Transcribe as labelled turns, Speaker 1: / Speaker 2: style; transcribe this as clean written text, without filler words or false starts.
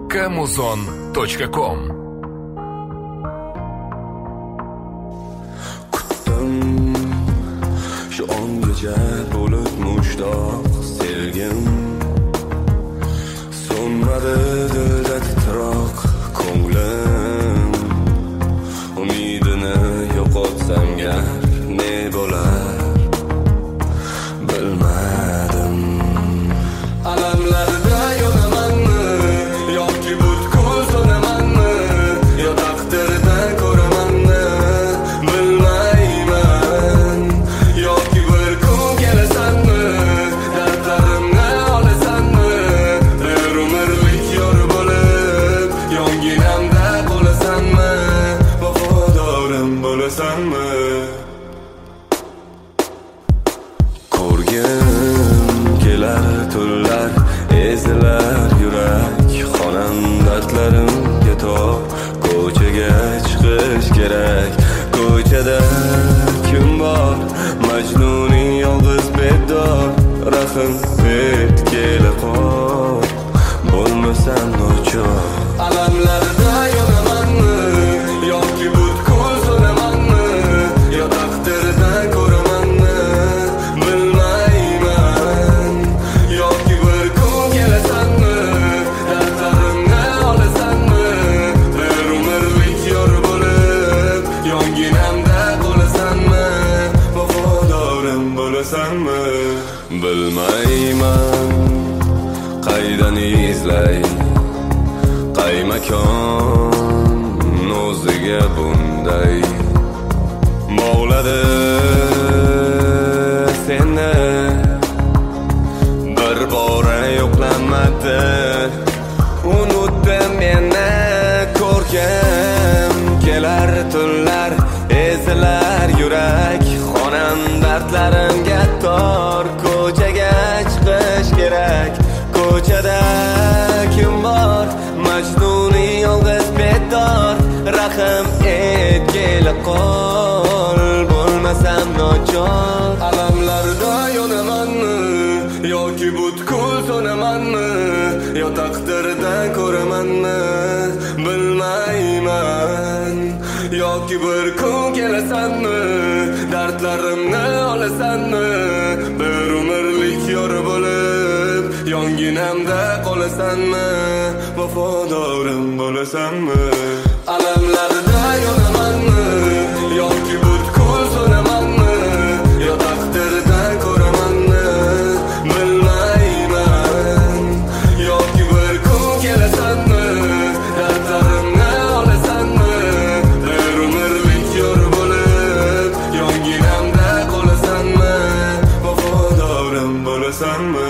Speaker 1: kamuzon.com.
Speaker 2: Kutdim shu ongacha bo'lib mushtoq sevgim, so'nmadi dilda titroq ko'nglim. Umidini yo'qotsam gar ne bo'lar bilmadim. Alamlarda yonamanmi yoki butkul so'namanmi, yo taqdirda ko'ramanmi bilmayman. Yoki bir kun kelasanmi, dardlarimni olasanmi, bir umrlik yor bo'lib yonginamda bo'lasanmi, vafodorim bo'lasanmi. Ko'rgim kelar tunlar, ezilar yurak, xonam dardlarimga tor. Ko'chaga chiqish kerak, ko'chada kim bor? Majnuning yolg'iz bedor, rahim et kela qol, bo'lmasam nochor. Alamlarda yonamanmi yoki butkul so'namanmi, yo taqdirda ko'ramanmi bilmayman. Yoki bir kun kelasanmi, dardlarimni olasanmi, bir umrlik yor bo'lib yonginamda bo'lasanmi, vafodorim bo'lasanmi bilmayman. Qaydan izlay, qay makon o'ziga bunday bog'ladi seni. Bir bora yo'qlanmadi, unutdim meni. Ko'rgim kelar tunlar, ezilar yurak, xonam dardlarimga tor. Ko'chaga chiqish kerak, ko'chada kim bor? Majnuning yolg'iz bedor, rahim et kela qol, bo'lmasam nochor. Alamlarda yonamanmi yoki butkul so'namanmi, yo taqdirda ko'ramanmi bilmayman. Yoki bir kun kelasanmi, dardlarimni olasanmi, bir umrlik yor bo'lib yonginamda qolasanmi, vafodorim bo'lasanmi. Alamlarda yonamanmi yoki butkul so'namanmi, yo taqdirda ko'ramanmi bilmayman. Yoki bir kun kelasanmi, dardlarimni olasanmi, bir umrlik yor bo'lib yonginamda qolasanmi, vafodorim bo'lasanmi.